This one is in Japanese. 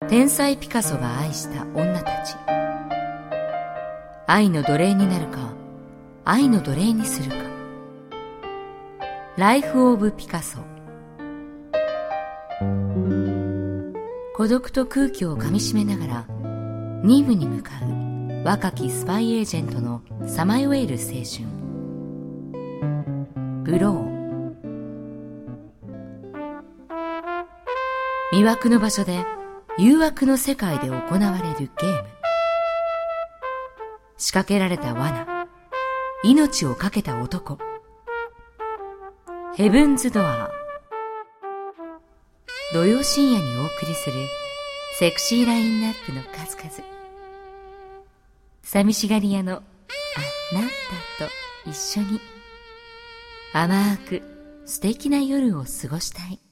天才ピカソが愛した女たち。愛の奴隷になるか、愛の奴隷にするか。ライフ・オブ・ピカソ。孤独と空気をかみしめながら任務に向かう若きスパイエージェントのさまよえる青春。ブロー。魅惑の場所で誘惑の世界で行われるゲーム。仕掛けられた罠、命を懸けた男。ヘブンズ・ドアー。土曜深夜にお送りするセクシーラインナップの数々。寂しがり屋のあなたと一緒に甘く素敵な夜を過ごしたい。